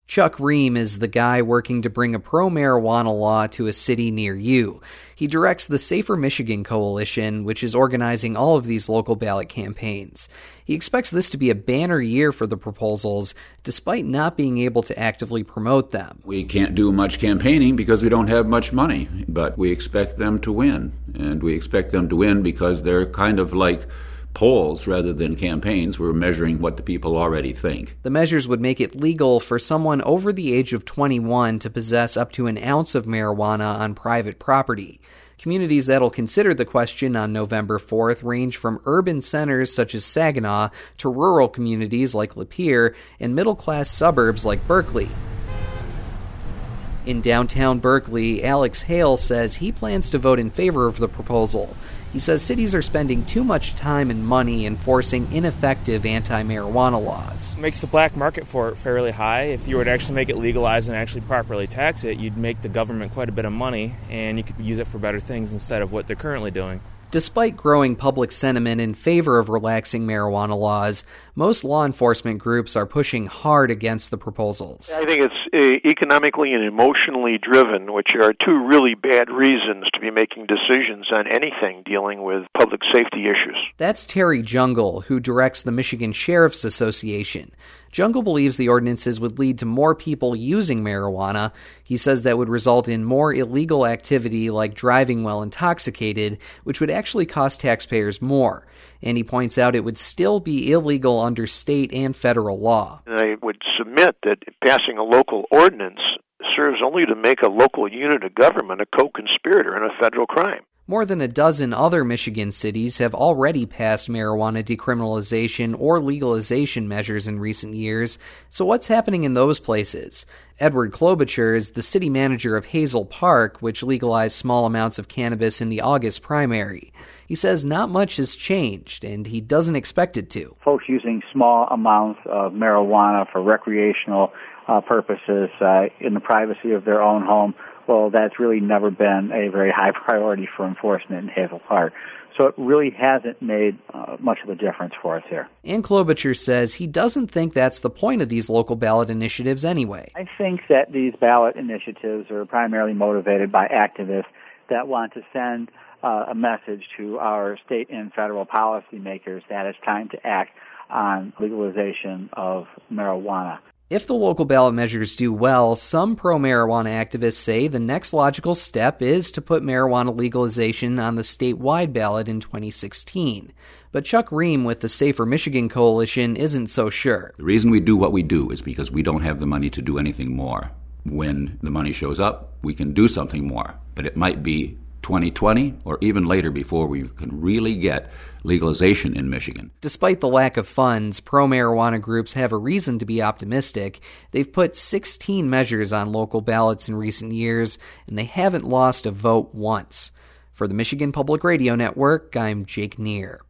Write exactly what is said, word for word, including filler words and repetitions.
Chuck Ream is the guy working to bring a pro-marijuana law to a city near you. He directs the Safer Michigan Coalition, which is organizing all of these local ballot campaigns. He expects this to be a banner year for the proposals, despite not being able to actively promote them. We can't do much campaigning because we don't have much money, but we expect them to win. And we expect them to win because they're kind of like polls rather than campaigns. We're measuring what the people already think. The measures would make it legal for someone over the age of twenty-one to possess up to an ounce of marijuana on private property. Communities that'll consider the question on November fourth range from urban centers such as Saginaw to rural communities like Lapeer and middle-class suburbs like Berkeley. In downtown Berkeley, Alex Hale says he plans to vote in favor of the proposal. He says cities are spending too much time and money enforcing ineffective anti-marijuana laws. It makes the black market for it fairly high. If you were to actually make it legalized and actually properly tax it, you'd make the government quite a bit of money, and you could use it for better things instead of what they're currently doing. Despite growing public sentiment in favor of relaxing marijuana laws, most law enforcement groups are pushing hard against the proposals. I think it's uh, economically and emotionally driven, which are two really bad reasons to be making decisions on anything dealing with public safety issues. That's Terry Jungle, who directs the Michigan Sheriff's Association. Jungle believes the ordinances would lead to more people using marijuana. He says that would result in more illegal activity like driving while intoxicated, which would actually cost taxpayers more. And he points out it would still be illegal under state and federal law. And I would submit that passing a local ordinance serves only to make a local unit of government a co-conspirator in a federal crime. More than a dozen other Michigan cities have already passed marijuana decriminalization or legalization measures in recent years, so what's happening in those places? Edward Klobuchar is the city manager of Hazel Park, which legalized small amounts of cannabis in the August primary. He says not much has changed, and he doesn't expect it to. Folks using small amounts of marijuana for recreational uh, purposes uh, in the privacy of their own home, well, that's really never been a very high priority for enforcement in Hazel Park. So it really hasn't made uh, much of a difference for us here. And Klobuchar says he doesn't think that's the point of these local ballot initiatives anyway. I think that these ballot initiatives are primarily motivated by activists that want to send uh, a message to our state and federal policymakers that it's time to act on legalization of marijuana. If the local ballot measures do well, some pro-marijuana activists say the next logical step is to put marijuana legalization on the statewide ballot in twenty sixteen. But Chuck Ream with the Safer Michigan Coalition isn't so sure. The reason we do what we do is because we don't have the money to do anything more. When the money shows up, we can do something more, but it might be twenty twenty or even later before we can really get legalization in Michigan. Despite the lack of funds, pro-marijuana groups have a reason to be optimistic. They've put sixteen measures on local ballots in recent years, and they haven't lost a vote once. For the Michigan Public Radio Network, I'm Jake Neer.